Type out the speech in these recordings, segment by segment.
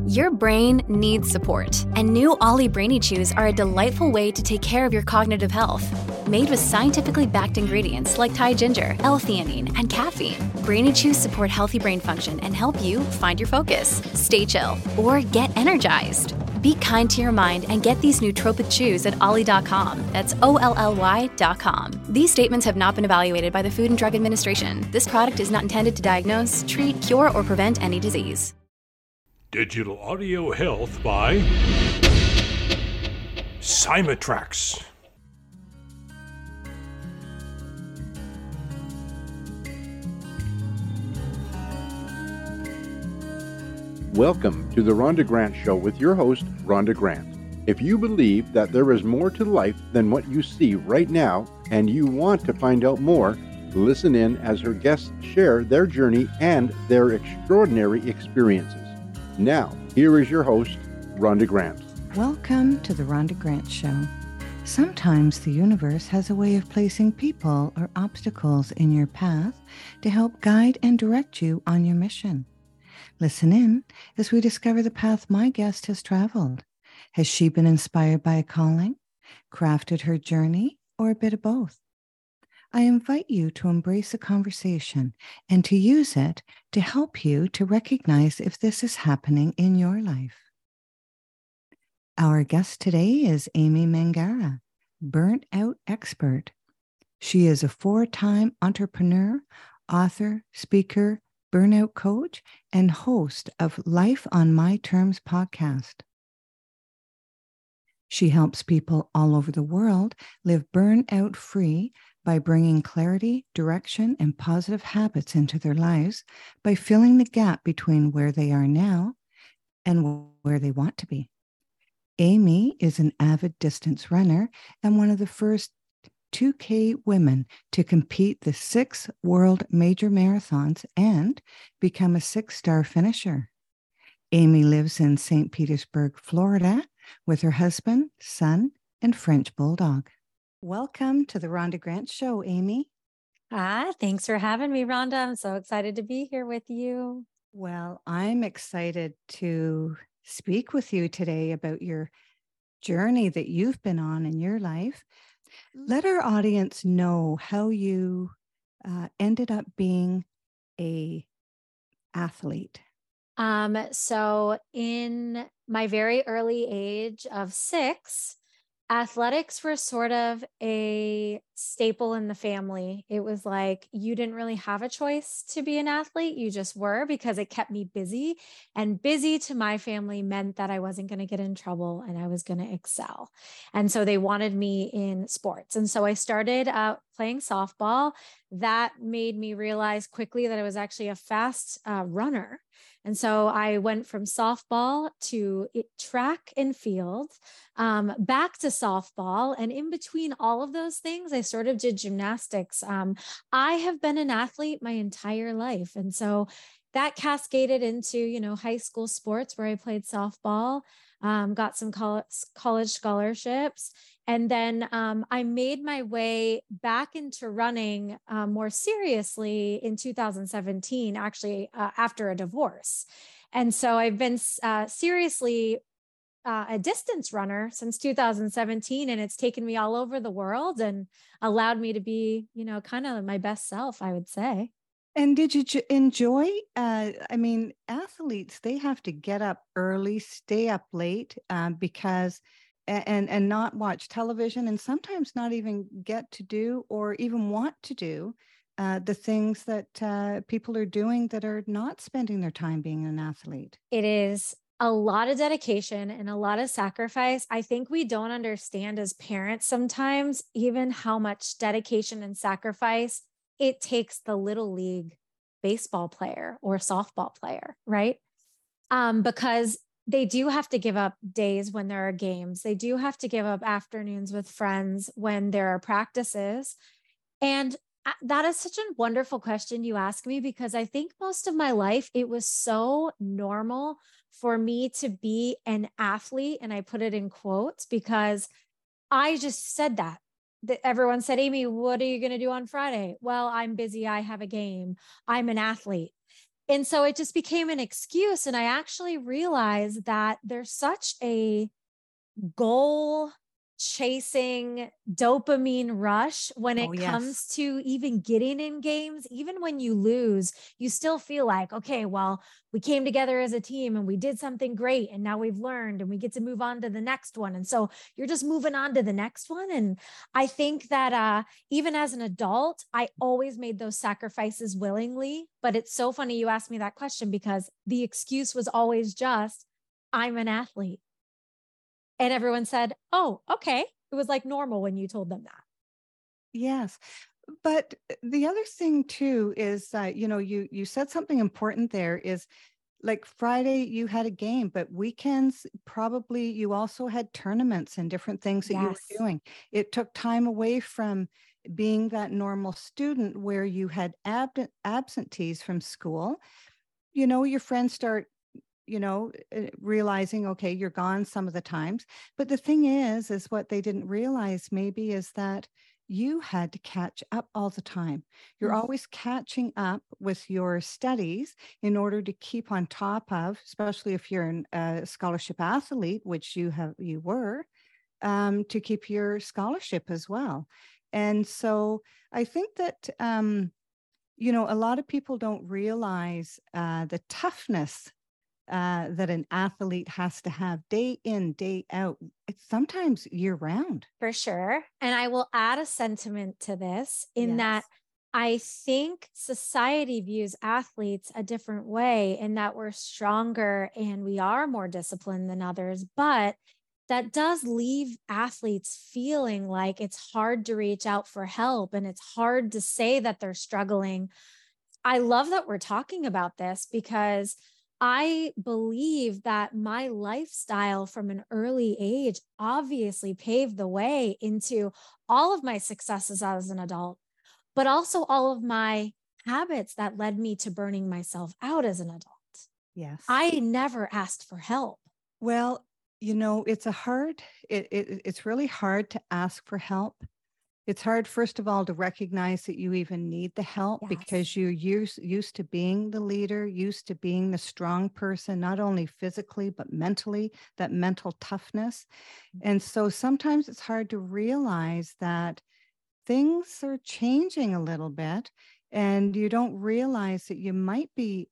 Your brain needs support, and new Ollie Brainy Chews are a delightful way to take care of your cognitive health. Made with scientifically backed ingredients like Thai ginger, L-theanine, and caffeine, Brainy Chews support healthy brain function and help you find your focus, stay chill, or get energized. Be kind to your mind and get these nootropic chews at ollie.com. That's OLLY.com. These statements have not been evaluated by the Food and Drug Administration. This product is not intended to diagnose, treat, cure, or prevent any disease. Digital Audio Health by Symatrax. Welcome to the Rhonda Grant Show with your host, Rhonda Grant. If you believe that there is more to life than what you see right now, and you want to find out more, listen in as her guests share their journey and their extraordinary experiences. Now, here is your host, Rhonda Grant. Welcome to the Rhonda Grant Show. Sometimes the universe has a way of placing people or obstacles in your path to help guide and direct you on your mission. Listen in as we discover the path my guest has traveled. Has she been inspired by a calling, crafted her journey, or a bit of both? I invite you to embrace a conversation and to use it to help you to recognize if this is happening in your life. Our guest today is Amy Mangara, burnt out expert. She is a 4-time entrepreneur, author, speaker, burnout coach, and host of Life on My Terms podcast. She helps people all over the world live burnout free by bringing clarity, direction, and positive habits into their lives by filling the gap between where they are now and where they want to be. Amy is an avid distance runner and one of the first 2K women to compete the 6 world major marathons and become a 6-star finisher. Amy lives in St. Petersburg, Florida, with her husband, son, and French bulldog. Welcome to the Rhonda Grant Show, Amy. Hi, thanks for having me, Rhonda. I'm so excited to be here with you. Well, I'm excited to speak with you today about your journey that you've been on in your life. Let our audience know how you ended up being an athlete. So in my very early age of 6, athletics were sort of a staple in the family. It was like you didn't really have a choice to be an athlete. You just were, because it kept me busy. And busy to my family meant that I wasn't going to get in trouble and I was going to excel. And so they wanted me in sports. And so I started out playing softball. That made me realize quickly that I was actually a fast runner. And so I went from softball to track and field, back to softball. And in between all of those things, I sort of did gymnastics. I have been an athlete my entire life. And so that cascaded into, high school sports where I played softball, got some college scholarships. And then I made my way back into running more seriously in 2017, actually after a divorce. And so I've been seriously a distance runner since 2017, and it's taken me all over the world and allowed me to be, kind of my best self, I would say. And did you enjoy, athletes, they have to get up early, stay up late because and not watch television, and sometimes not even get to do or even want to do the things that people are doing that are not spending their time being an athlete. It is a lot of dedication and a lot of sacrifice. I think we don't understand as parents sometimes even how much dedication and sacrifice it takes the little league baseball player or softball player, right? Because they do have to give up days when there are games. They do have to give up afternoons with friends when there are practices. And that is such a wonderful question you ask me, because I think most of my life, it was so normal for me to be an athlete. And I put it in quotes because I just said that. Everyone said, Amy, what are you going to do on Friday? Well, I'm busy. I have a game. I'm an athlete. And so it just became an excuse. And I actually realized that there's such a goal chasing dopamine rush when it comes to even getting in games. Even when you lose, you still feel like, okay, well, we came together as a team and we did something great, and now we've learned and we get to move on to the next one. And so you're just moving on to the next one. And I think that even as an adult, I always made those sacrifices willingly. But it's so funny you asked me that question, because the excuse was always just, I'm an athlete. And everyone said, oh, okay. It was like normal when you told them that. Yes. But the other thing too is, you said something important there is, like Friday you had a game, but weekends, probably you also had tournaments and different things that you were doing. It took time away from being that normal student where you had absentees from school. Your friends start realizing, okay, you're gone some of the times. But the thing is what they didn't realize maybe is that you had to catch up all the time. You're always catching up with your studies in order to keep on top of, especially if you're a scholarship athlete, which you were, to keep your scholarship as well. And so I think that, a lot of people don't realize the toughness that an athlete has to have day in, day out. It's sometimes year round. For sure. And I will add a sentiment to this in that I think society views athletes a different way, in that we're stronger and we are more disciplined than others. But that does leave athletes feeling like it's hard to reach out for help, and it's hard to say that they're struggling. I love that we're talking about this, because I believe that my lifestyle from an early age obviously paved the way into all of my successes as an adult, but also all of my habits that led me to burning myself out as an adult. Yes. I never asked for help. Well, it's really hard to ask for help. It's hard, first of all, to recognize that you even need the help, because you're used to being the leader, used to being the strong person, not only physically, but mentally, that mental toughness. And so sometimes it's hard to realize that things are changing a little bit, and you don't realize that you might be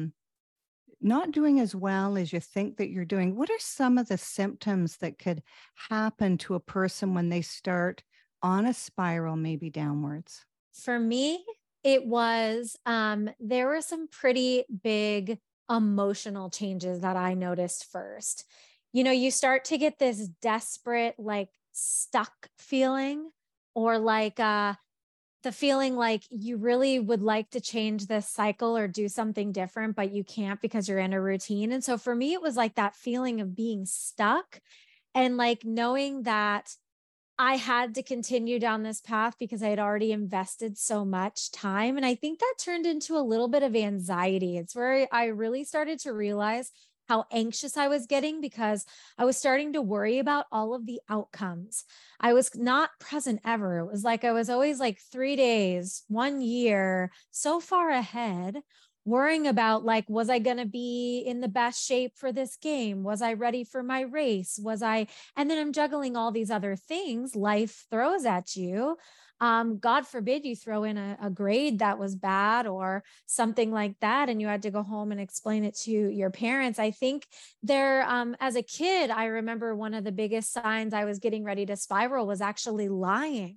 not doing as well as you think that you're doing. What are some of the symptoms that could happen to a person when they start on a spiral, maybe downwards? For me, it was, there were some pretty big emotional changes that I noticed first. You start to get this desperate, like stuck feeling, or like, the feeling like you really would like to change this cycle or do something different, but you can't because you're in a routine. And so for me, it was like that feeling of being stuck, and like knowing that I had to continue down this path because I had already invested so much time. And I think that turned into a little bit of anxiety. It's where I really started to realize how anxious I was getting, because I was starting to worry about all of the outcomes. I was not present ever. It was like I was always like 3 days, 1 year, so far ahead, worrying about like, was I going to be in the best shape for this game? Was I ready for my race? And then I'm juggling all these other things life throws at you. God forbid you throw in a grade that was bad or something like that, and you had to go home and explain it to your parents. I think as a kid, I remember one of the biggest signs I was getting ready to spiral was actually lying.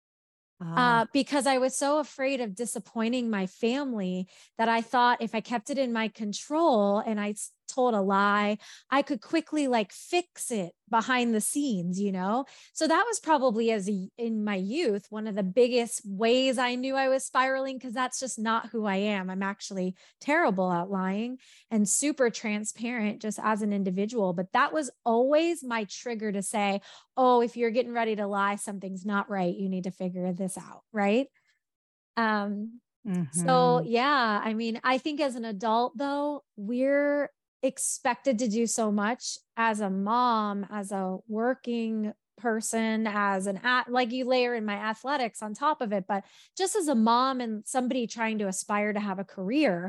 Because I was so afraid of disappointing my family that I thought if I kept it in my control and I told a lie, I could quickly like fix it behind the scenes, So that was probably in my youth, one of the biggest ways I knew I was spiraling, because that's just not who I am. I'm actually terrible at lying and super transparent just as an individual. But that was always my trigger to say, oh, if you're getting ready to lie, something's not right. You need to figure this out. Right. So yeah, I mean, I think as an adult though, we're expected to do so much as a mom, as a working person, like you layer in my athletics on top of it, but just as a mom and somebody trying to aspire to have a career,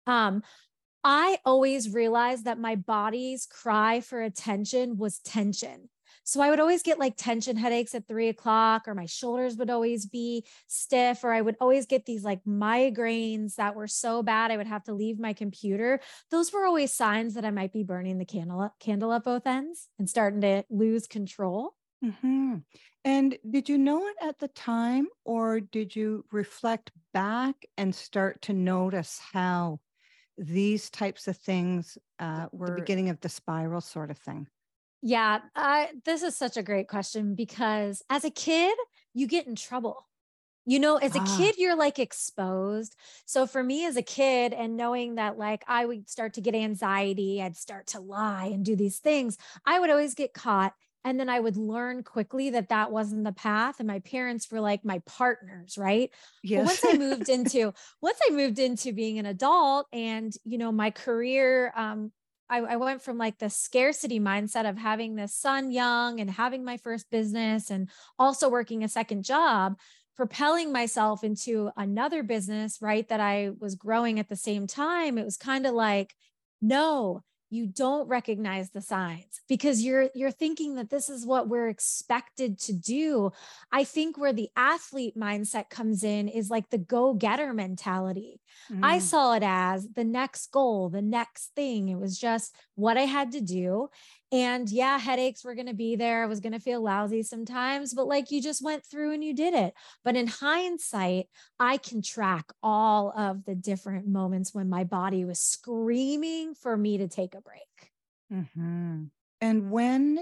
Um, I always realized that my body's cry for attention was tension. So I would always get like tension headaches at 3 o'clock, or my shoulders would always be stiff, or I would always get these like migraines that were so bad I would have to leave my computer. Those were always signs that I might be burning the candle at both ends and starting to lose control. Mm-hmm. And did you know it at the time, or did you reflect back and start to notice how these types of things were the beginning of the spiral sort of thing? Yeah, this is such a great question, because as a kid, you get in trouble. As a kid, you're like exposed. So for me as a kid, and knowing that like I would start to get anxiety, I'd start to lie and do these things, I would always get caught. And then I would learn quickly that that wasn't the path. And my parents were like my partners, right? Yes. But once I moved into being an adult, and, my career, I went from like the scarcity mindset of having this son young and having my first business and also working a second job, propelling myself into another business, right, that I was growing at the same time. It was kind of like, no, you don't recognize the signs, because you're thinking that this is what we're expected to do. I think where the athlete mindset comes in is like the go-getter mentality. I saw it as the next goal, the next thing. It was just what I had to do. And yeah, headaches were going to be there. I was going to feel lousy sometimes, but like you just went through and you did it. But in hindsight, I can track all of the different moments when my body was screaming for me to take a break. Mm-hmm. And when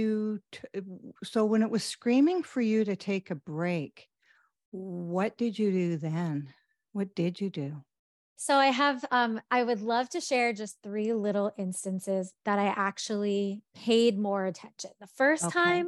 when it was screaming for you to take a break, what did you do then? What did you do? So I would love to share just 3 little instances that I actually paid more attention. The first time,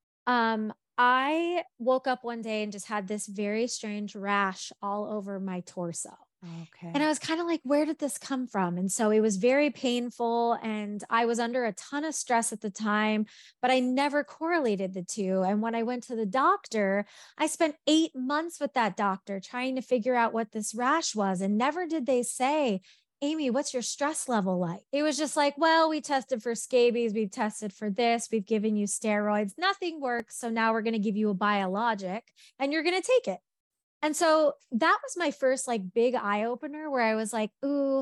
I woke up one day and just had this very strange rash all over my torso. Okay. And I was kind of like, where did this come from? And so it was very painful, and I was under a ton of stress at the time, but I never correlated the two. And when I went to the doctor, I spent 8 months with that doctor trying to figure out what this rash was. And never did they say, Amy, what's your stress level like? It was just like, well, we tested for scabies. We've tested for this. We've given you steroids. Nothing works. So now we're going to give you a biologic and you're going to take it. And so that was my first like big eye opener, where I was like, ooh,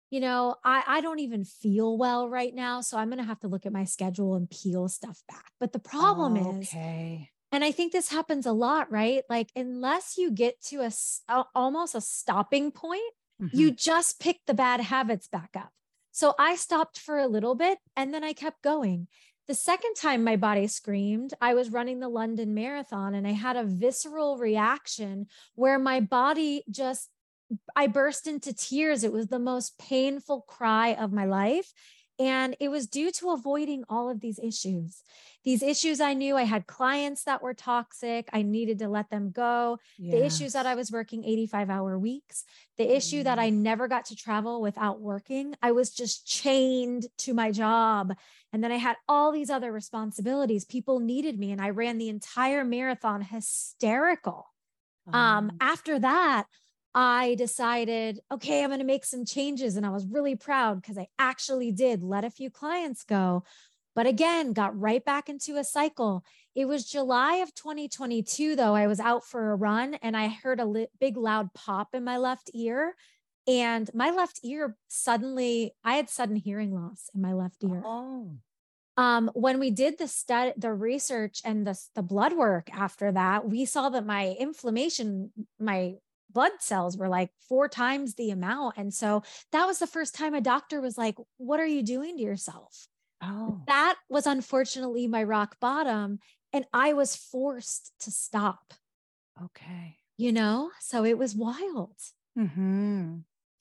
I don't even feel well right now. So I'm going to have to look at my schedule and peel stuff back. But the problem is, and I think this happens a lot, right? Like, unless you get to almost a stopping point, you just pick the bad habits back up. So I stopped for a little bit and then I kept going. The second time my body screamed, I was running the London Marathon, and I had a visceral reaction where my body I burst into tears. It was the most painful cry of my life. And it was due to avoiding all of these issues. These issues, I knew I had clients that were toxic. I needed to let them go. Yes. The issues that I was working 85-hour weeks, the issue that I never got to travel without working. I was just chained to my job. And then I had all these other responsibilities. People needed me, and I ran the entire marathon hysterical. After that, I decided, okay, I'm going to make some changes. And I was really proud because I actually did let a few clients go, but again, got right back into a cycle. It was July of 2022, though. I was out for a run and I heard a big loud pop in my left ear. And my left ear I had sudden hearing loss in my left ear. When we did the research and the blood work after that, we saw that my inflammation, my blood cells were like 4 times the amount. And so that was the first time a doctor was like, what are you doing to yourself? That was unfortunately my rock bottom. And I was forced to stop. Okay. So it was wild. I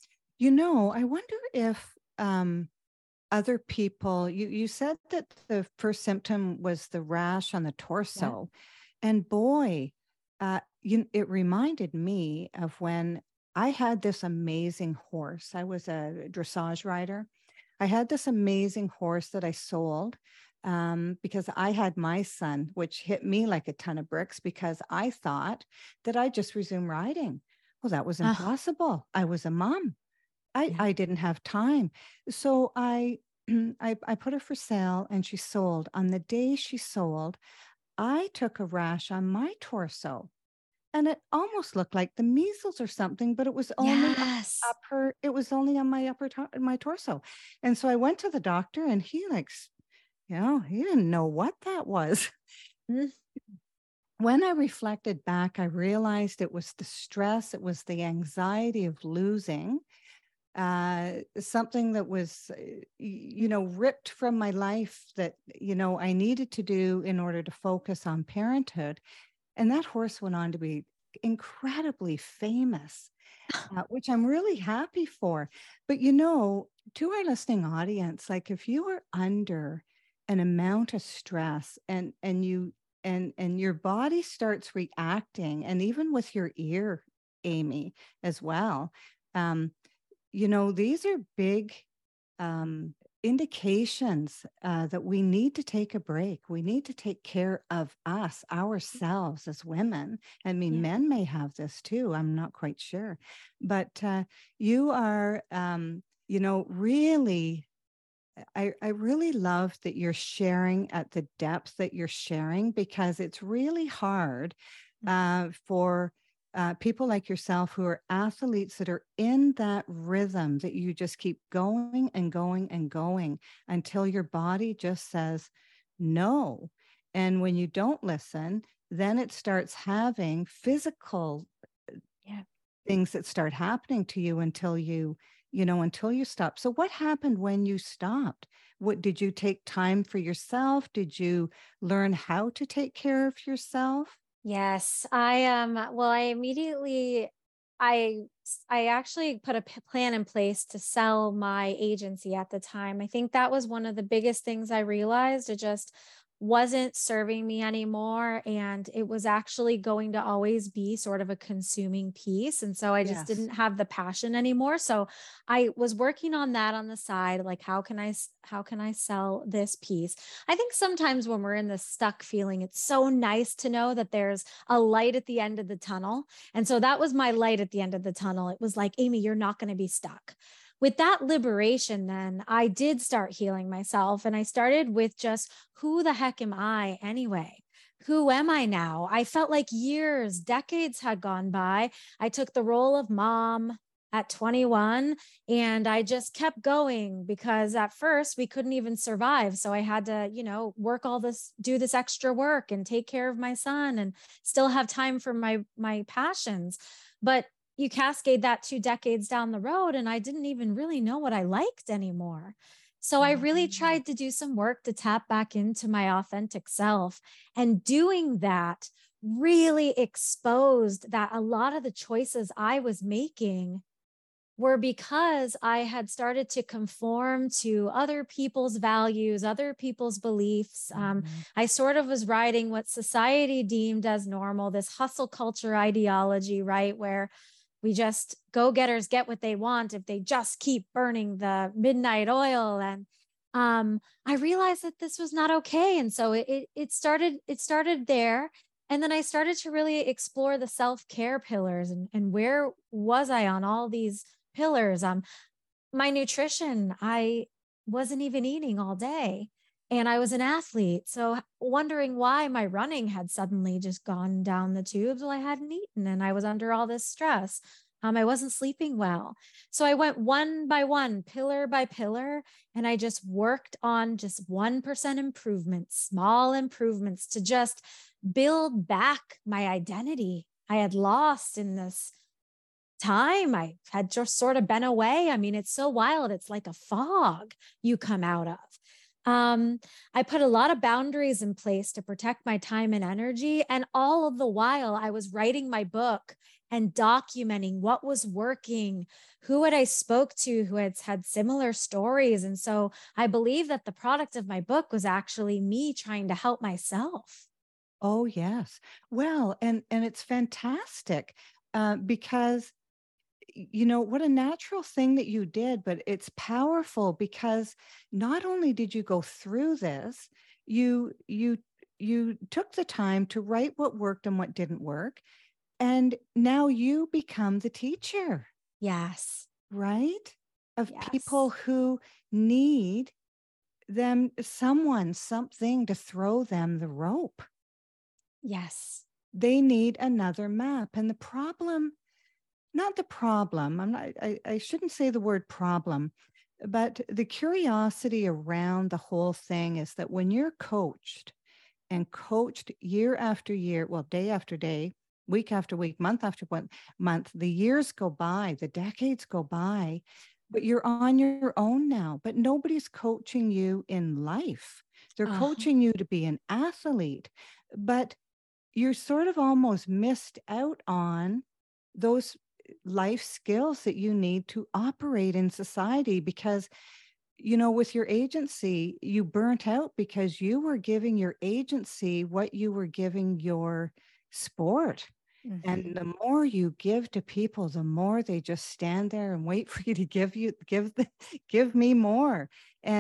wonder if other people, you said that the first symptom was the rash on the torso. Yeah. And boy, it reminded me of when I had this amazing horse. I was a dressage rider. I had this amazing horse that I sold because I had my son, which hit me like a ton of bricks, because I thought that I'd just resume riding. Well, that was impossible. I was a mom. I didn't have time. So I put her for sale and she sold. On the day she sold, I took a rash on my torso and it almost looked like the measles or something, but it was only Yes. it was only on my my torso. And so I went to the doctor and he he didn't know what that was. Mm. When I reflected back, I realized it was the stress, it was the anxiety of losing something that was, ripped from my life that, I needed to do in order to focus on parenthood. And that horse went on to be incredibly famous, which I'm really happy for. But, to our listening audience, like if you are under an amount of stress and you and your body starts reacting, and even with your ear, Amy, as well, these are big indications that we need to take a break. We need to take care of ourselves as women. I mean, Yeah. men may have this too. I'm not quite sure. But you are, really, I really love that you're sharing at the depth that you're sharing, because it's really hard for people like yourself who are athletes that are in that rhythm that you just keep going and going and going until your body just says no. And when you don't listen, then it starts having physical things that start happening to you until until you stop. So what happened when you stopped? What did you take time for yourself? Did you learn how to take care of yourself? Yes, well, I actually put a plan in place to sell my agency at the time. I think that was one of the biggest things I realized. It just wasn't serving me anymore, and it was actually going to always be sort of a consuming piece, and so I just Yes. didn't have the passion anymore. So I was working on that on the side, like how can I sell this piece? I think sometimes when we're in this stuck feeling, it's so nice to know that there's a light at the end of the tunnel. And so that was my light at the end of the tunnel. It was like, Amy, you're not going to be stuck. With that liberation, then I did start healing myself. And I started with just, who the heck am I anyway? Who am I now? I felt like years, decades had gone by. I took the role of mom at 21 and I just kept going, because at first we couldn't even survive. So I had to, work all this, do this extra work and take care of my son and still have time for my passions. But you cascade that 2 decades down the road, and I didn't even really know what I liked anymore. So I really tried to do some work to tap back into my authentic self. And doing that really exposed that a lot of the choices I was making were because I had started to conform to other people's values, other people's beliefs. I sort of was riding what society deemed as normal, this hustle culture ideology, right? Where we just go-getters get what they want if they just keep burning the midnight oil. And I realized that this was not okay. And so it started there. And then I started to really explore the self-care pillars and where was I on all these pillars. My nutrition, I wasn't even eating all day. And I was an athlete. So wondering why my running had suddenly just gone down the tubes. Well, I hadn't eaten and I was under all this stress. I wasn't sleeping well. So I went one by one, pillar by pillar, and I just worked on just 1% improvements, small improvements to just build back my identity I had lost in this time. I had just sort of been away. I mean, it's so wild. It's like a fog you come out of. I put a lot of boundaries in place to protect my time and energy. And all of the while I was writing my book and documenting what was working, who had I spoke to who had had similar stories. And so I believe that the product of my book was actually me trying to help myself. Oh, yes. Well, and it's fantastic because what a natural thing that you did, but it's powerful because not only did you go through this, you took the time to write what worked and what didn't work. And now you become the teacher. Yes. Right? of Yes. people who need something to throw them the rope. Yes. They need another map. And the problem, not the problem, I shouldn't say the word problem, but the curiosity around the whole thing is that when you're coached and coached year after year, well, day after day, week after week, month after month, the years go by, the decades go by, but you're on your own now. But nobody's coaching you in life. They're coaching you to be an athlete, but you're sort of almost missed out on those life skills that you need to operate in society, because with your agency, you burnt out because you were giving your agency what you were giving your sport. Mm-hmm. And the more you give to people, the more they just stand there and wait for you to give me more.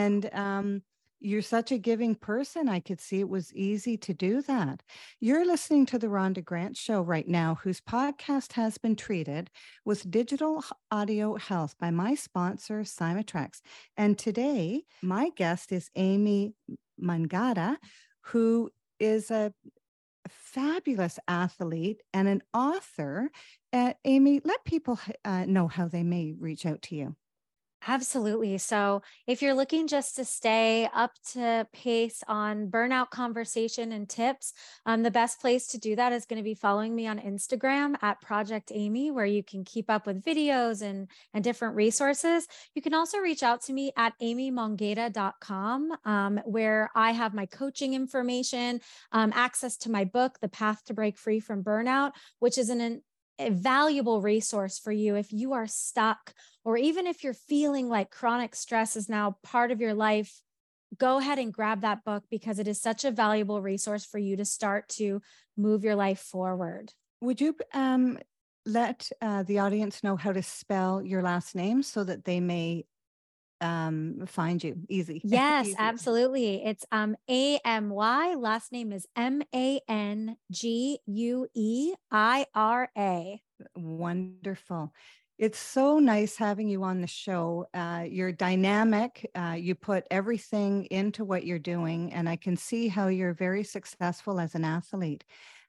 And you're such a giving person. I could see it was easy to do that. You're listening to the Rhonda Grant Show right now, whose podcast has been treated with digital audio health by my sponsor, Symatrex. And today, my guest is Amy Mangata, who is a fabulous athlete and an author. Amy, let people know how they may reach out to you. Absolutely. So if you're looking just to stay up to pace on burnout conversation and tips, the best place to do that is going to be following me on Instagram at Project Amy, where you can keep up with videos and different resources. You can also reach out to me at amymongeta.com, where I have my coaching information, access to my book, The Path to Break Free from Burnout, which is a valuable resource for you if you are stuck, or even if you're feeling like chronic stress is now part of your life. Go ahead and grab that book, because it is such a valuable resource for you to start to move your life forward. Would you let the audience know how to spell your last name so that they may find you easy? Yes, Easy. Absolutely. It's AMY. Last name is MANGUEIRA. Wonderful. It's so nice having you on the show. You're dynamic. You put everything into what you're doing, and I can see how you're very successful as an athlete.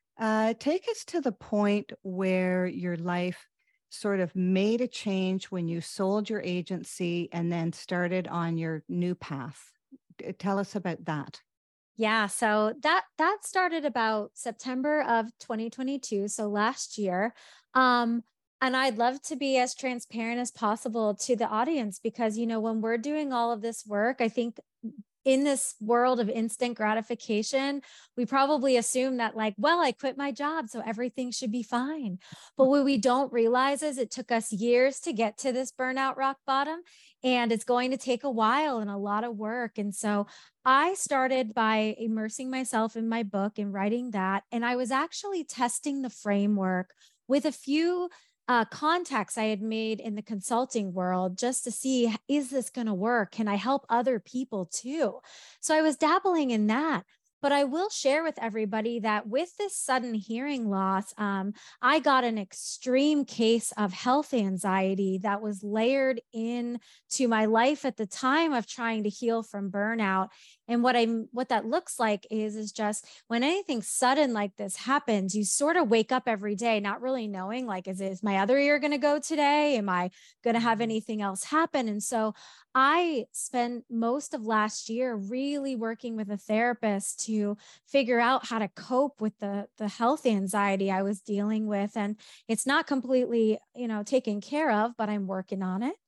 Take us to the point where your life sort of made a change when you sold your agency and then started on your new path. Tell us about that. Yeah, so that started about September of 2022, so last year. And I'd love to be as transparent as possible to the audience, because when we're doing all of this work, I think in this world of instant gratification, we probably assume that I quit my job, so everything should be fine. But what we don't realize is it took us years to get to this burnout rock bottom, and it's going to take a while and a lot of work. And so I started by immersing myself in my book and writing that. And I was actually testing the framework with a few contacts I had made in the consulting world, just to see, is this going to work? Can I help other people too? So I was dabbling in that. But I will share with everybody that with this sudden hearing loss, I got an extreme case of health anxiety that was layered in to my life at the time of trying to heal from burnout. And what that looks like is just when anything sudden like this happens, you sort of wake up every day not really knowing, is my other ear going to go today? Am I going to have anything else happen? And so I spent most of last year really working with a therapist to figure out how to cope with the health anxiety I was dealing with. And it's not completely, taken care of, but I'm working on it.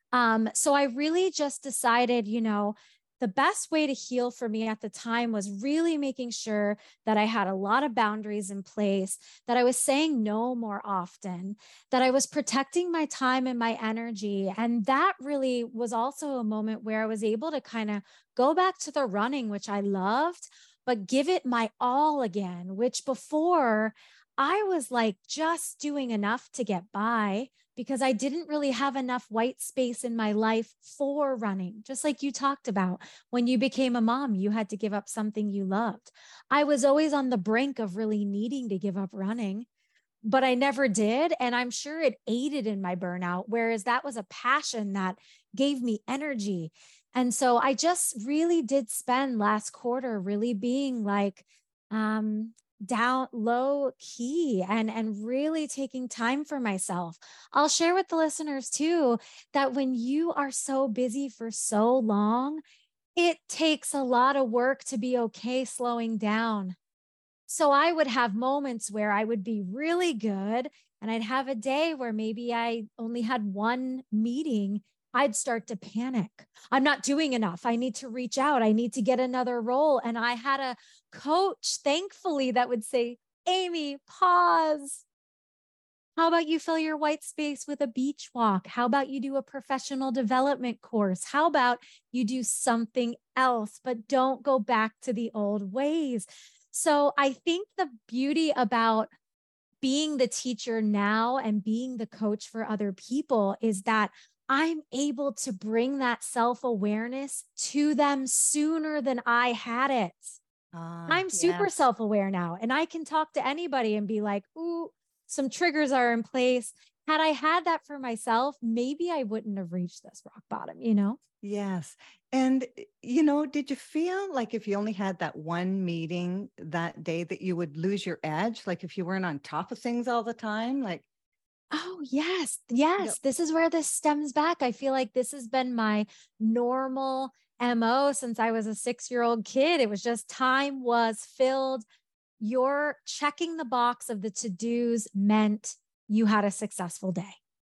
So I really just decided, the best way to heal for me at the time was really making sure that I had a lot of boundaries in place, that I was saying no more often, that I was protecting my time and my energy. And that really was also a moment where I was able to kind of go back to the running, which I loved, but give it my all again, which before I was just doing enough to get by, because I didn't really have enough white space in my life for running. Just like you talked about, when you became a mom, you had to give up something you loved. I was always on the brink of really needing to give up running. but I never did. And I'm sure it aided in my burnout, whereas that was a passion that gave me energy. And so I just really did spend last quarter really being like, down low key and really taking time for myself. I'll share with the listeners too, that when you are so busy for so long, it takes a lot of work to be okay slowing down. So I would have moments where I would be really good, and I'd have a day where maybe I only had one meeting. I'd start to panic. I'm not doing enough. I need to reach out. I need to get another role. And I had a coach, thankfully, that would say, Amy, pause. How about you fill your white space with a beach walk? How about you do a professional development course? How about you do something else, but don't go back to the old ways? So I think the beauty about being the teacher now and being the coach for other people is that I'm able to bring that self-awareness to them sooner than I had it. I'm super self-aware now, and I can talk to anybody and be like, ooh, some triggers are in place. Had I had that for myself, maybe I wouldn't have reached this rock bottom, you know? Yes. And, did you feel like if you only had that one meeting that day that you would lose your edge? Like if you weren't on top of things all the time? Like, oh, yes. Yes. This is where this stems back. I feel like this has been my normal MO since I was a 6-year-old kid. It was just time was filled. You're checking the box of the to-dos meant you had a successful day.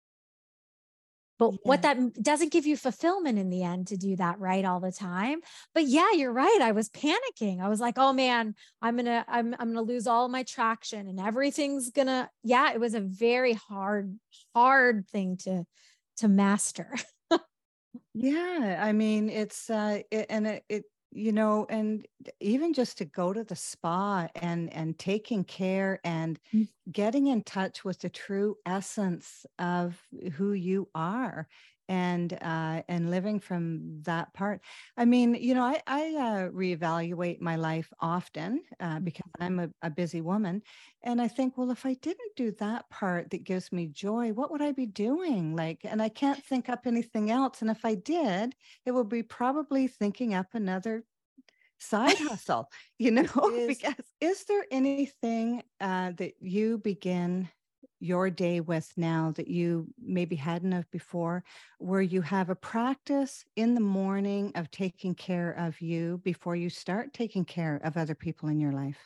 But what that doesn't give you fulfillment in the end to do that right all the time. But yeah, you're right. I was panicking. I was like, oh man, I'm going to lose all my traction and everything's it was a very hard thing to master. Yeah, I mean, it's and even just to go to the spa and taking care and getting in touch with the true essence of who you are and living from that part. I mean, I reevaluate my life often because I'm a busy woman. And I think, well, if I didn't do that part that gives me joy, what would I be doing? And I can't think up anything else. And if I did, it would be probably thinking up another side hustle, because is there anything that you begin your day with now that you maybe hadn't have before, where you have a practice in the morning of taking care of you before you start taking care of other people in your life?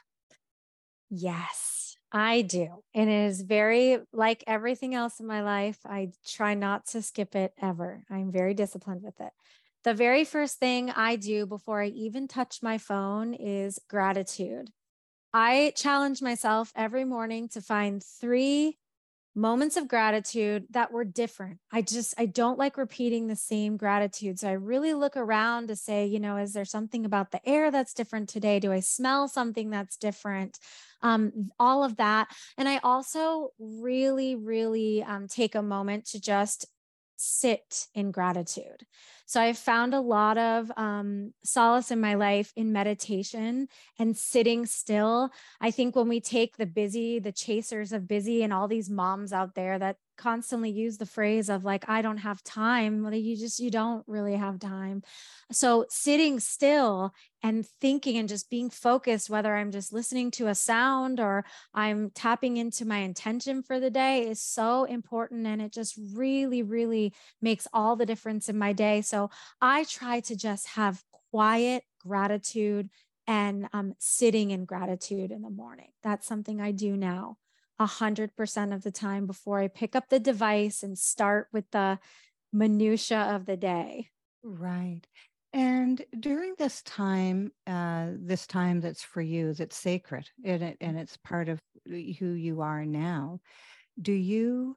Yes, I do. And it is very like everything else in my life. I try not to skip it ever. I'm very disciplined with it. The very first thing I do before I even touch my phone is gratitude. I challenge myself every morning to find 3 moments of gratitude that were different. I don't like repeating the same gratitude. So I really look around to say, is there something about the air that's different today? Do I smell something that's different? All of that. And I also really, really take a moment to just sit in gratitude. So I've found a lot of solace in my life in meditation and sitting still. I think when we take the chasers of busy, and all these moms out there that constantly use the phrase of like, I don't have time. Well, you don't really have time. So sitting still and thinking and just being focused, whether I'm just listening to a sound or I'm tapping into my intention for the day, is so important. And it just really, really makes all the difference in my day. So I try to just have quiet gratitude and sitting in gratitude in the morning. That's something I do now 100% of the time before I pick up the device and start with the minutia of the day. Right. And during this time that's for you, that's sacred, and it's part of who you are now, do you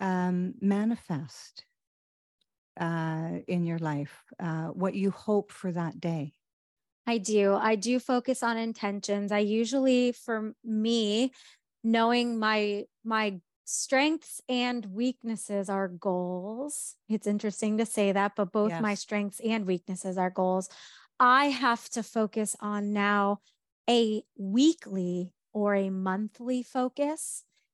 manifest in your life what you hope for that day? I do focus on intentions. I usually, for me, knowing my strengths and weaknesses are goals. It's interesting to say that, but both my strengths and weaknesses are goals. I have to focus on now a weekly or a monthly focus.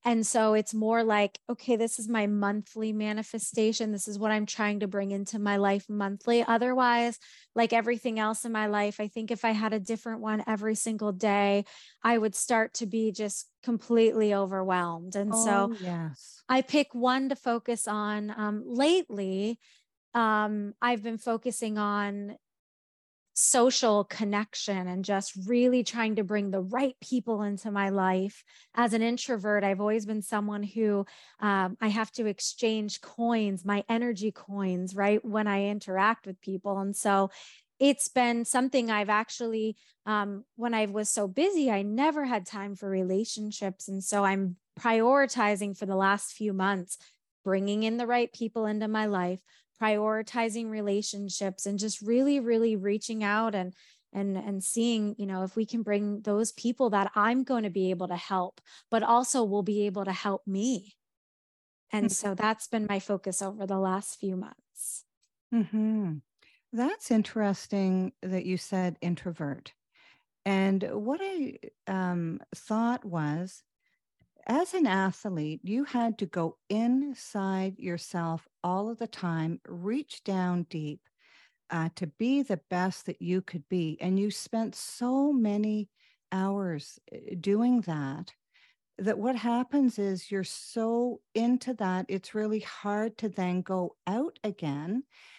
And so it's more like, okay, this is my monthly manifestation. This is what I'm trying to bring into my life monthly. Otherwise, like everything else in my life, I think if I had a different one every single day, I would start to be just completely overwhelmed. And so Oh, yes. I pick one to focus on. Lately, I've been focusing on social connection and just really trying to bring the right people into my life. As an introvert, I've always been someone who I have to exchange coins, my energy coins, right, when I interact with people. And so it's been something I've actually, when I was so busy, I never had time for relationships. And so I'm prioritizing for the last few months, bringing in the right people into my life, prioritizing relationships, and just really, really reaching out and seeing, if we can bring those people that I'm going to be able to help, but also will be able to help me. And so that's been my focus over the last few months. Mm-hmm. That's interesting that you said introvert. And what I thought was, as an athlete, you had to go inside yourself all of the time, reach down deep to be the best that you could be. And you spent so many hours doing that, that what happens is you're so into that, it's really hard to then go out again.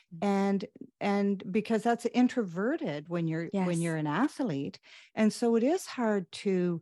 And because that's introverted when you're an athlete. And so it is hard to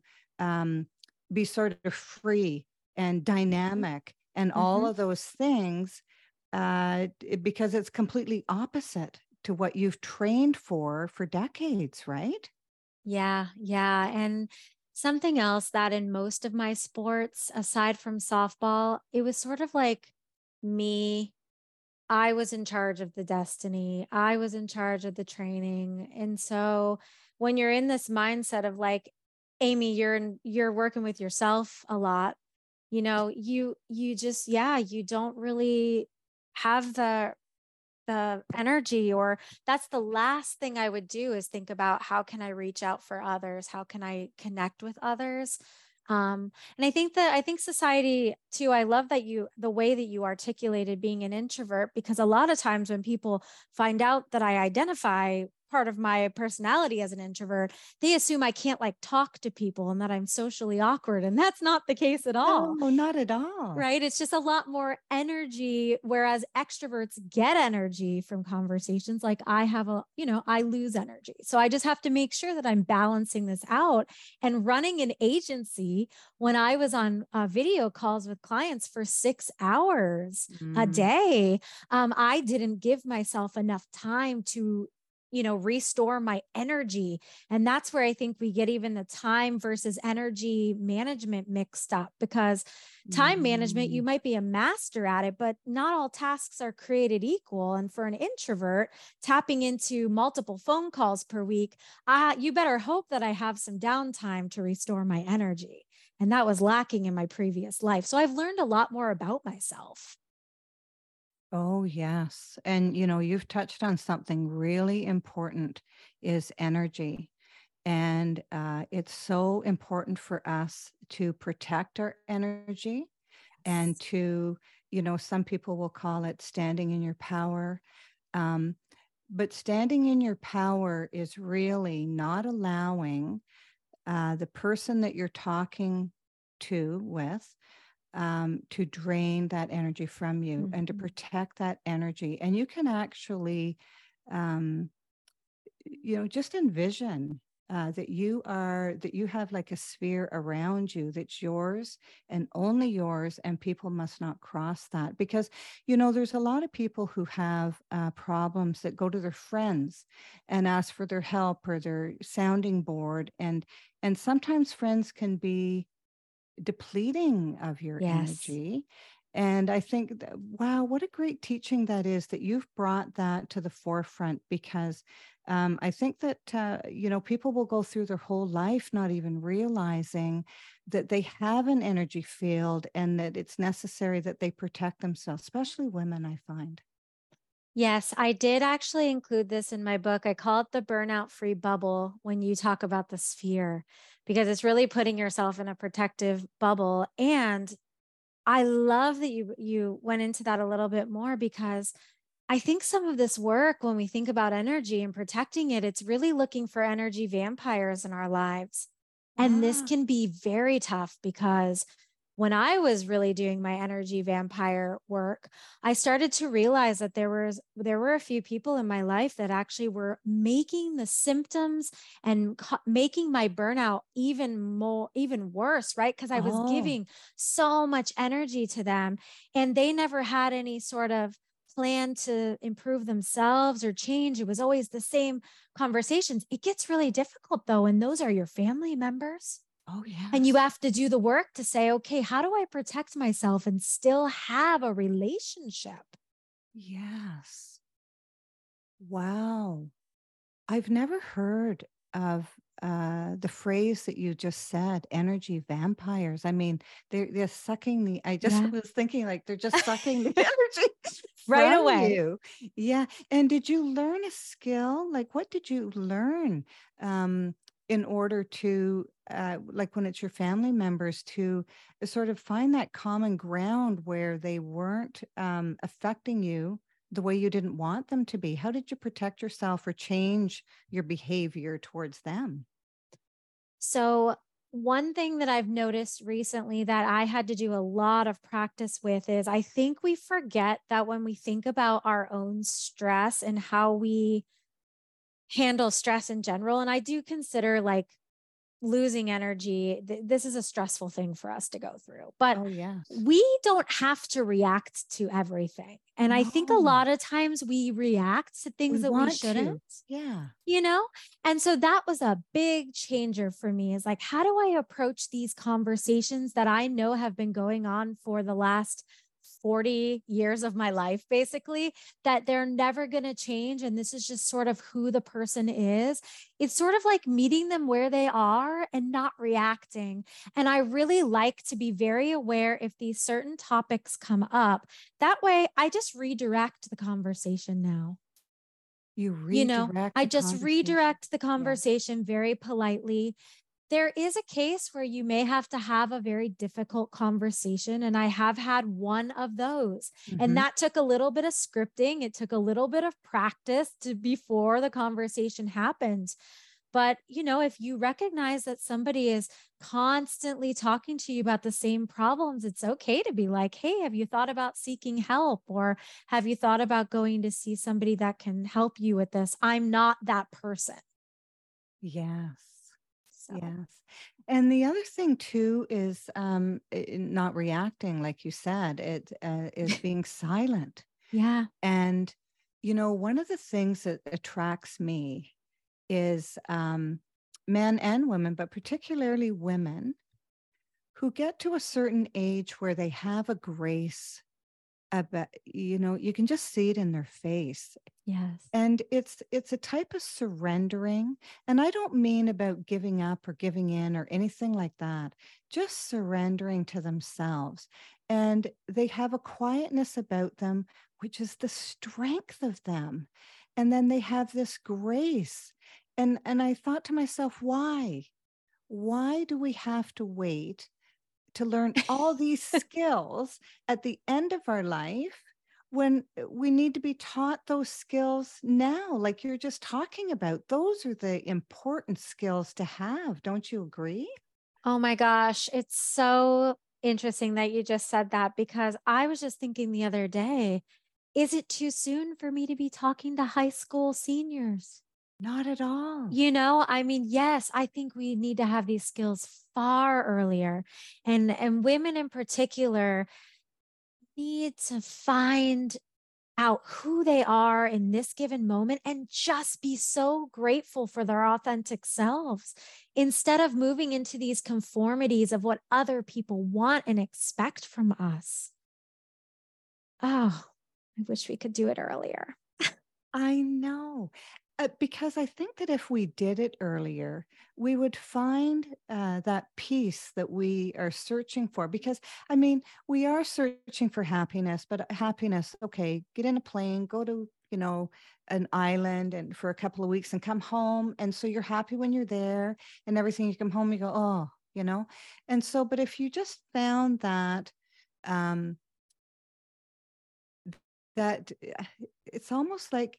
be sort of free and dynamic and all of those things because it's completely opposite to what you've trained for decades, right? Yeah. And something else that in most of my sports, aside from softball, it was sort of like me. I was in charge of the destiny. I was in charge of the training. And so when you're in this mindset of like, Amy, you're working with yourself a lot, you just, you don't really have the energy, or that's the last thing I would do, is think about how can I reach out for others? How can I connect with others? And I think society too, I love that the way that you articulated being an introvert, because a lot of times when people find out that I identify part of my personality as an introvert, they assume I can't like talk to people and that I'm socially awkward. And that's not the case at all. No, not at all. Right. It's just a lot more energy, whereas extroverts get energy from conversations. Like I lose energy. So I just have to make sure that I'm balancing this out. And running an agency, when I was on video calls with clients for 6 hours a day, I didn't give myself enough time to restore my energy. And that's where I think we get even the time versus energy management mixed up, because time management, you might be a master at it, but not all tasks are created equal. And for an introvert, tapping into multiple phone calls per week, you better hope that I have some downtime to restore my energy. And that was lacking in my previous life. So I've learned a lot more about myself. Oh, yes. And, you've touched on something really important, is energy. And it's so important for us to protect our energy and to, some people will call it standing in your power. But standing in your power is really not allowing the person that you're talking with to drain that energy from you and to protect that energy. And you can actually, just envision that you have like a sphere around you that's yours and only yours, and people must not cross that. Because, there's a lot of people who have problems that go to their friends and ask for their help or their sounding board. And sometimes friends can be depleting of your energy. And I think that, wow, what a great teaching that is, that you've brought that to the forefront, because I think that, people will go through their whole life not even realizing that they have an energy field and that it's necessary that they protect themselves, especially women, I find. Yes, I did actually include this in my book. I call it the burnout free bubble when you talk about the sphere, because it's really putting yourself in a protective bubble. And I love that you went into that a little bit more, because I think some of this work, when we think about energy and protecting it, it's really looking for energy vampires in our lives. And this Ah, can be very tough, because when I was really doing my energy vampire work, I started to realize that there were a few people in my life that actually were making the symptoms and making my burnout even worse, right? Because I was oh, giving so much energy to them, and they never had any sort of plan to improve themselves or change. It was always the same conversations. It gets really difficult though, and those are your family members. oh, And you yes. have to do the work to say, okay, how do I protect myself and still have a relationship? Yes. Wow. I've never heard of the phrase that you just said, energy vampires. I mean, they're sucking the, I just Yeah. was thinking like they're just sucking the energy Right from away. you. Yeah. And did you learn a skill? Like, what did you learn um, in order to, like when it's your family members, to sort of find that common ground where they weren't affecting you the way you didn't want them to be? How did you protect yourself or change your behavior towards them? So, one thing that I've noticed recently that I had to do a lot of practice with is, I think we forget that when we think about our own stress and how we handle stress in general, and I do consider like losing energy, this is a stressful thing for us to go through, but Oh, yes. we don't have to react to everything. And I think a No, lot of times we react to we things that we want shouldn't, to. Yeah. you know? And so that was a big changer for me, is like, how do I approach these conversations that I know have been going on for the last 40 years of my life, basically, that they're never going to change. And this is just sort of who the person is. It's sort of like meeting them where they are and not reacting. And I really like to be very aware if these certain topics come up. That way, I just redirect the conversation now. You You know, redirect I the just conversation. redirect the Yeah. conversation very politely. There is a case where you may have to have a very difficult conversation, and I have had one of those. And Hmm. that took a little bit of scripting. It took a little bit of practice to before the conversation happened. But, if you recognize that somebody is constantly talking to you about the same problems, it's okay to be like, hey, have you thought about seeking help? Or have you thought about going to see somebody that can help you with this? I'm not that person. Yes. So, Yes. And the other thing too is not reacting, like you said, it is being silent. yeah. And, one of the things that attracts me is men and women, but particularly women who get to a certain age where they have a grace about, you can just see it in their face. Yes. And it's a type of surrendering. And I don't mean about giving up or giving in or anything like that, just surrendering to themselves. And they have a quietness about them, which is the strength of them. And then they have this grace. And I thought to myself, why? Why do we have to wait to learn all these skills at the end of our life when we need to be taught those skills now, like you're just talking about? Those are the important skills to have. Don't you agree? Oh my gosh. It's so interesting that you just said that, because I was just thinking the other day, is it too soon for me to be talking to high school seniors? Not at all. I mean, yes, I think we need to have these skills far earlier. And women in particular need to find out who they are in this given moment and just be so grateful for their authentic selves, instead of moving into these conformities of what other people want and expect from us. Oh, I wish we could do it earlier. I know. Because I think that if we did it earlier, we would find that peace that we are searching for. Because, I mean, we are searching for happiness, but happiness, okay, get in a plane, go to, an island and for a couple of weeks and come home. And so you're happy when you're there and everything. You come home, you go, oh, And so, but if you just found that, that it's almost like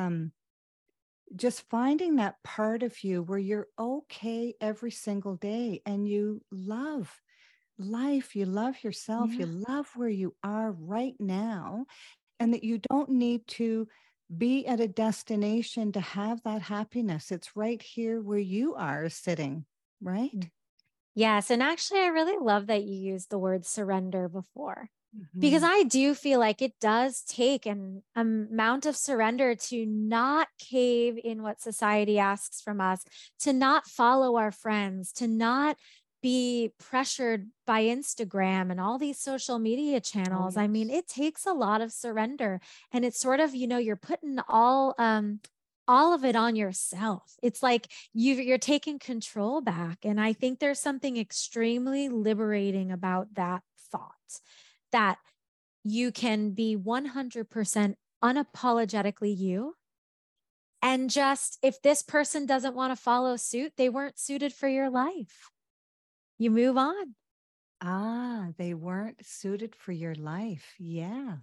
just finding that part of you where you're okay every single day and you love life, you love yourself, you love where you are right now, and that you don't need to be at a destination to have that happiness. It's right here where you are sitting, right? Yes. And actually, I really love that you used the word surrender before. Because I do feel like it does take an amount of surrender to not cave in what society asks from us, to not follow our friends, to not be pressured by Instagram and all these social media channels. I mean, it takes a lot of surrender, and it's sort of, you're putting all of it on yourself. It's like you're taking control back. And I think there's something extremely liberating about that thought, that you can be 100% unapologetically you. And just, if this person doesn't want to follow suit, they weren't suited for your life. You move on. They weren't suited for your life. Yes.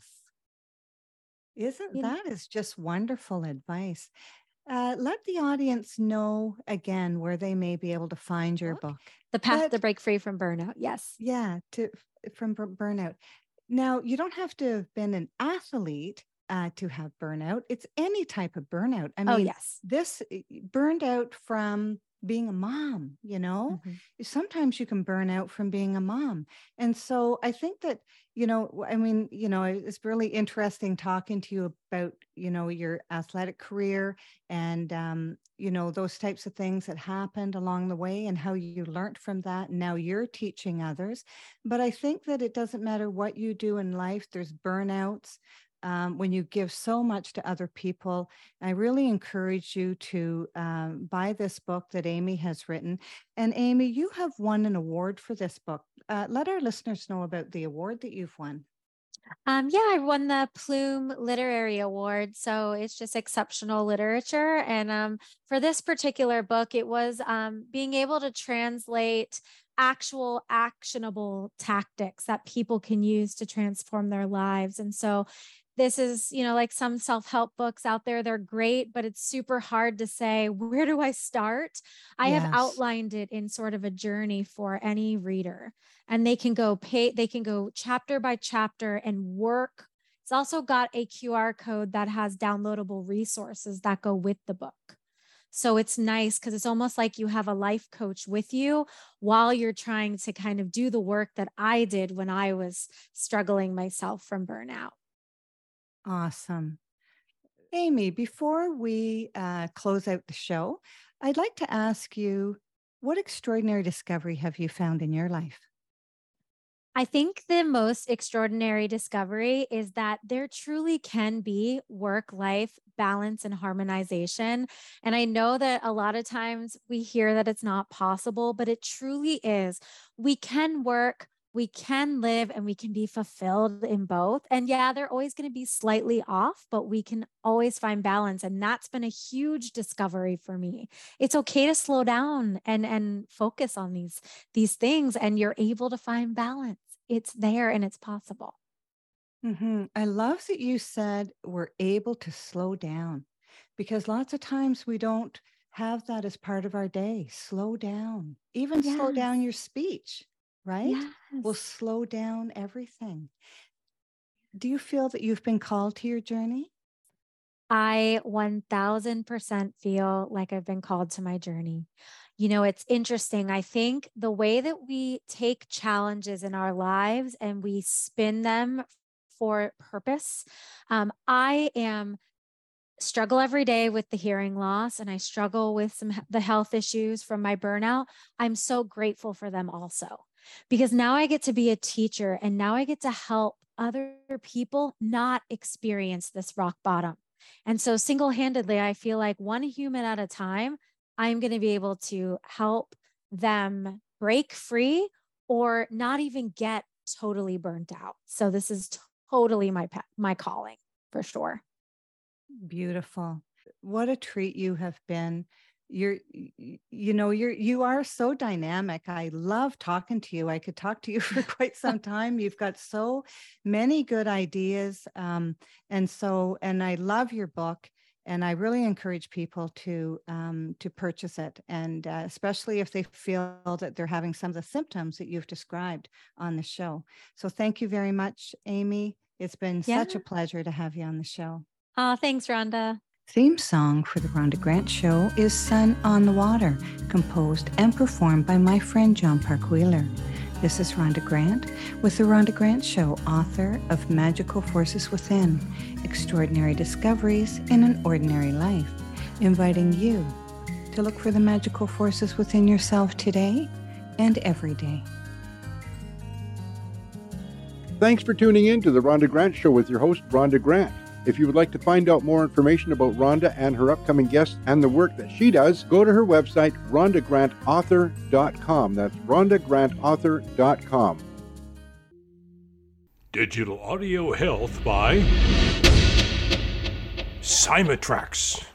That is just wonderful advice. Let the audience know again where they may be able to find your book. The Path to Break Free from Burnout. Yes. Yeah. From burnout. Now, you don't have to have been an athlete to have burnout. It's any type of burnout. I mean, this burned out from being a mom, sometimes you can burn out from being a mom. And so I think that, it's really interesting talking to you about, your athletic career and, those types of things that happened along the way and how you learned from that. And now you're teaching others. But I think that it doesn't matter what you do in life, there's burnouts. When you give so much to other people. I really encourage you to buy this book that Amy has written. And Amy, you have won an award for this book. Let our listeners know about the award that you've won. I won the Plume Literary Award. So it's just exceptional literature. And for this particular book, it was being able to translate actual actionable tactics that people can use to transform their lives. And so this is, like some self-help books out there, they're great, but it's super hard to say, where do I start? I have outlined it in sort of a journey for any reader, and they can go chapter by chapter and work. It's also got a QR code that has downloadable resources that go with the book. So it's nice because it's almost like you have a life coach with you while you're trying to kind of do the work that I did when I was struggling myself from burnout. Awesome. Amy, before we close out the show, I'd like to ask you, what extraordinary discovery have you found in your life? I think the most extraordinary discovery is that there truly can be work-life balance and harmonization. And I know that a lot of times we hear that it's not possible, but it truly is. We can work, we can live, and we can be fulfilled in both. And yeah, they're always going to be slightly off, but we can always find balance. And that's been a huge discovery for me. It's okay to slow down and focus on these things, and you're able to find balance. It's there and it's possible. I love that you said we're able to slow down, because lots of times we don't have that as part of our day. Slow down, even slow down your speech. Right? Yes. Will slow down everything. Do you feel that you've been called to your journey? I 1000% feel like I've been called to my journey. It's interesting. I think the way that we take challenges in our lives and we spin them for purpose. I struggle every day with the hearing loss, and I struggle with the health issues from my burnout. I'm so grateful for them also, because now I get to be a teacher, and now I get to help other people not experience this rock bottom. And so single-handedly, I feel like one human at a time, I'm going to be able to help them break free or not even get totally burnt out. So this is totally my calling, for sure. Beautiful. What a treat you have been. You are so dynamic. I love talking to you. I could talk to you for quite some time. You've got so many good ideas. And I love your book. And I really encourage people to purchase it, and especially if they feel that they're having some of the symptoms that you've described on the show. So thank you very much, Amy. It's been such a pleasure to have you on the show. Oh, thanks, Rhonda. Theme song for the Rhonda Grant Show is Sun on the Water, composed and performed by my friend John Park Wheeler. This is Rhonda Grant with the Rhonda Grant Show, author of Magical Forces Within, Extraordinary Discoveries in an Ordinary Life, inviting you to look for the magical forces within yourself today and every day. Thanks for tuning in to the Rhonda Grant Show with your host, Rhonda Grant. If you would like to find out more information about Rhonda and her upcoming guests and the work that she does, go to her website, rhondagrantauthor.com. That's rhondagrantauthor.com. Digital Audio Health by Cymatrax.